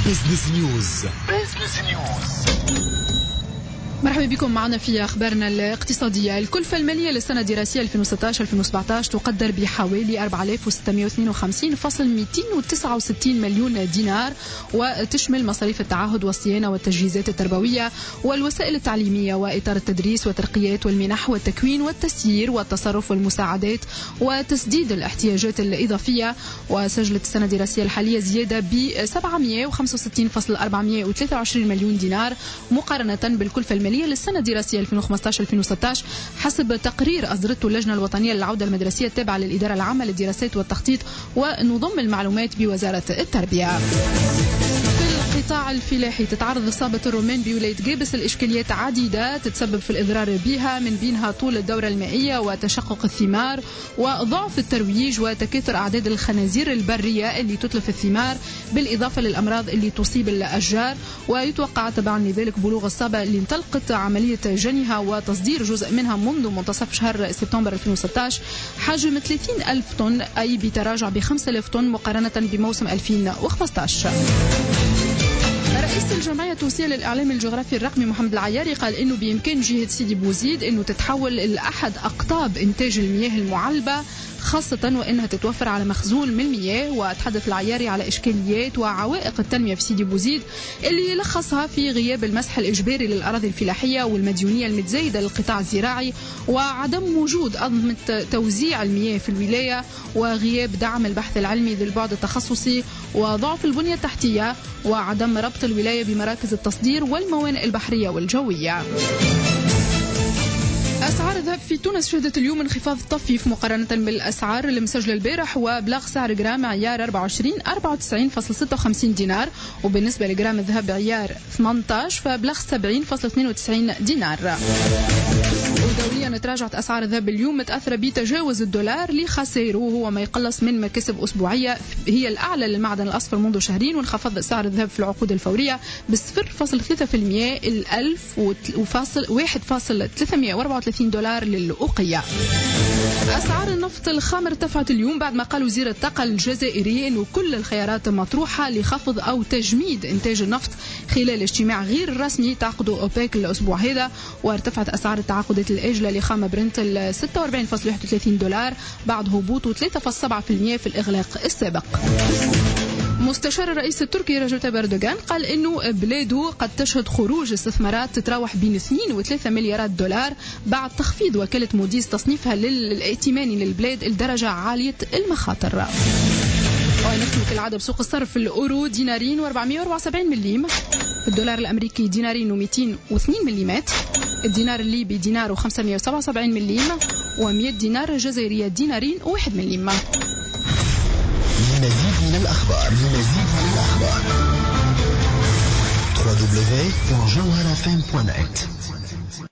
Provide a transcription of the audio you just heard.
بزنس نيوز. مرحبا بكم معنا في أخبارنا الاقتصادية. الكلفة المالية للسنة الدراسية 2016-2017 تقدر بحوالي 4652.269 مليون دينار، وتشمل مصاريف التعهد والصيانة والتجهيزات التربوية والوسائل التعليمية وإطار التدريس والترقيات والمنح والتكوين والتسيير والتصرف والمساعدات وتسديد الاحتياجات الإضافية. وسجلت السنة الدراسية الحالية زيادة ب 765.423 مليون دينار مقارنة بالكلفة المالية للسنة الدراسية 2015-2016 حسب تقرير أصدرته اللجنة الوطنية للعودة المدرسية التابعة للإدارة العامة للدراسات والتخطيط ونظم المعلومات بوزارة التربية. في القطاع الفلاحي تتعرض إصابة الرومان بولاية جابس الإشكاليات عديدة تتسبب في الإضرار بها، من بينها طول الدورة المائية وتشقق الثمار وضعف الترويج وتكاثر أعداد الخنازير البرية اللي تتلف الثمار، بالإضافة للأمراض اللي تصيب الأشجار. ويتوقع تبعا لذلك بلوغ الصابة اللي انطلقت عملية جنيها وتصدير جزء منها منذ منتصف شهر سبتمبر 2016 حجم 30,000 طن، أي بتراجع ب5,000 طن مقارنة بموسم 2015. رئيس الجمعية التونسية للإعلام الجغرافي الرقمي محمد العياري قال إنه بإمكان جهة سيدي بوزيد إنه تتحول لأحد أقطاب إنتاج المياه المعلبة، خاصة وإنها تتوفر على مخزون من المياه. وتحدث العياري على إشكاليات وعوائق التنمية في سيدي بوزيد اللي يلخصها في غياب المسح الإجباري للأراضي الفلاحية والمديونية المتزايدة للقطاع الزراعي، وعدم وجود أنظمة توزيع المياه في الولاية، وغياب دعم البحث العلمي ذي البعد التخصصي، وضعف البنية التحتية، وعدم ربط الولاية بمراكز التصدير والموانئ البحرية والجوية. أسعار الذهب في تونس شهدت اليوم انخفاض طفيف مقارنة بالأسعار المسجلة البارح، وبلغ سعر جرام عيار 24 94.56 دينار، وبالنسبة لجرام الذهب عيار 18 فبلغ 70.92 دينار. ودوليا تراجعت أسعار الذهب اليوم متأثرة بتجاوز الدولار لخسائره، وهو ما يقلص من مكاسب أسبوعية هي الأعلى للمعدن الأصفر منذ شهرين، وانخفض سعر الذهب في العقود الفورية ب0.3% ال 1,334 دولار للأوقية. أسعار النفط الخام ارتفعت اليوم بعد ما قال وزير الطاقة الجزائري أنه كل الخيارات مطروحة لخفض أو تجميد إنتاج النفط خلال اجتماع غير رسمي تعقده أوبك الأسبوع هذا. وارتفعت أسعار التعاقدات الآجلة لخام برنت ل 46.31 دولار بعد هبوطه 3.7% في الإغلاق السابق. مستشار الرئيس التركي رجب طيب أردوغان قال إنه بلاده قد تشهد خروج استثمارات تتراوح بين 2 و3 مليارات دولار بعد تخفيض وكالة موديز تصنيفها للائتماني للبلاد الدرجة عالية المخاطر. ونختم كالعادة بسوق الصرف: الأورو دينارين و474 مليم، الدولار الأمريكي دينارين و202 مليمات، الدينار الليبي دينار و577 مليم، و100 دينار جزائرية دينارين و1 مليم. مزيد من الأخبار www.jawharafm.net